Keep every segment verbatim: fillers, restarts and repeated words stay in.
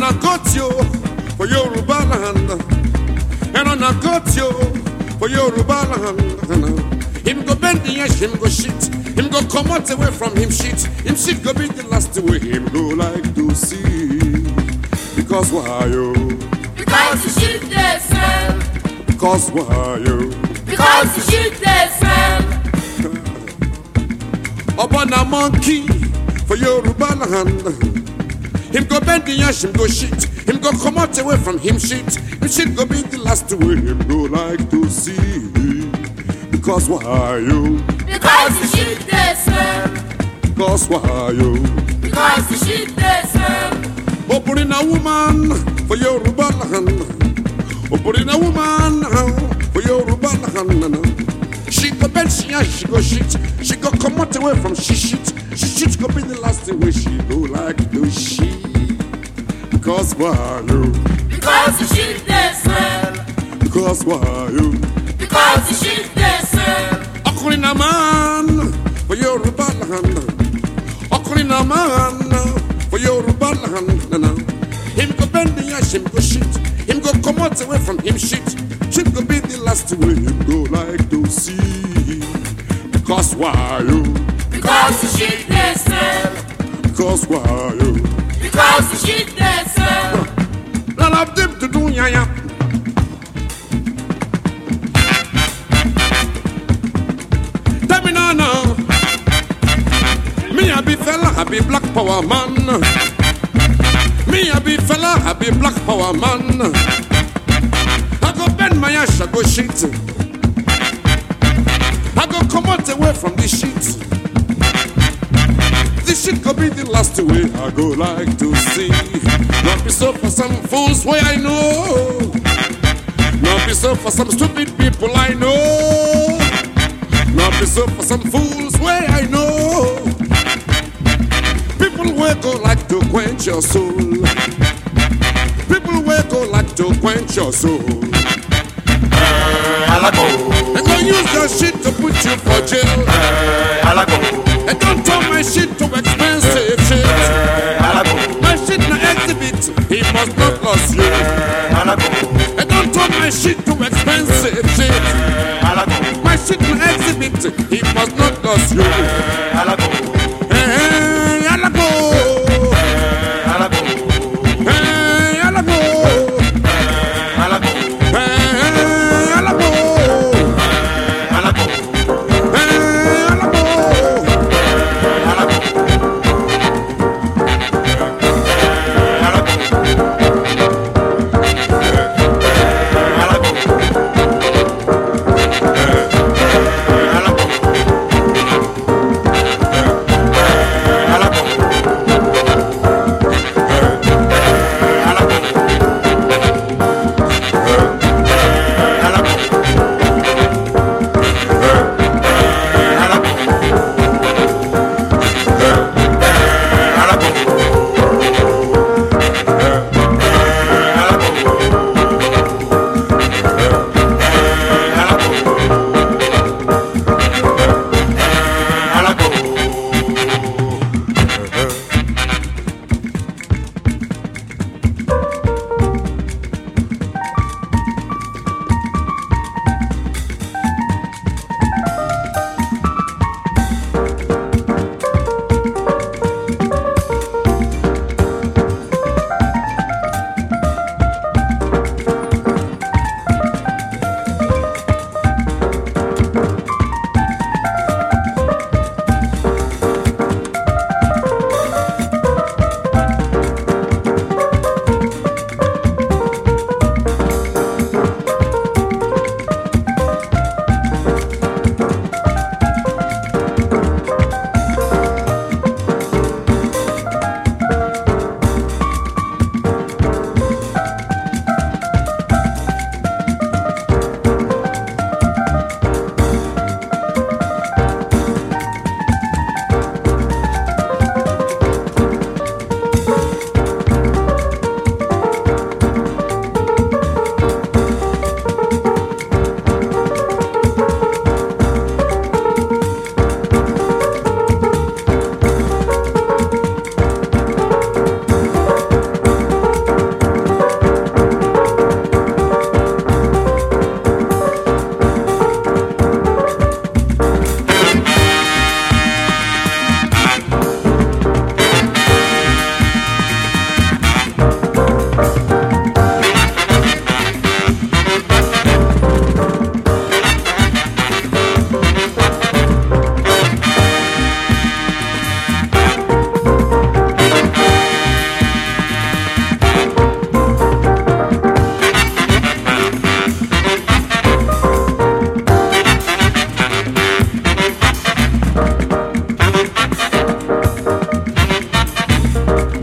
I got you for Yoruba land. And I got you for Yoruba land. Him go bend the edge, him go shit. Him go come out away from him shit. Him shit go be the last way him go like to see. Because why you? Because the shit they smell. Because why you? Because the shit they smell. Upon a monkey for Yoruba land. Him go bend the ash, him go shit. Him go come out away from him shit. Him shit go be the last way him go like to see. Because why you? Because the shit they smell. Because why you? Because the shit they smell. Opening a woman for Yoruba land. Opening a woman for Yoruba land. She go bend, she ash, she go shit. She go come out away from she shit. She shit go be the last way she go like to she. Because why you? Because the shit they smell. Because why you? Because the shit they smell. Occurring a man for Yoruba land. Occurring a man for Yoruba land. Him go bend the ash, him go shit. Him go come out away from him shit. Shit go be the last way him go like to see. Because why you? Because the shit they smell. Because why you? Because the shit they smell. None of them to do ya ya. Tell me now, now. Me a be fella, I be black power man. Me a be fella, I be black power man. I go bend my ash, I go shit. I go come out away from this shit. This shit could be the last way I go like to see. Not be so for some fools way I know. Not be so for some stupid people I know. Not be so for some fools way I know. People will go like to quench your soul. People will go like to quench your soul. They gon' use your shit to put you for jail. And don't turn my shit to expensive shit. My shit na exhibit, he must not lose you. And don't turn my shit to expensive shit. My shit na exhibit, he must not lose you. Hey, alago. Hey, alago.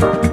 Alago.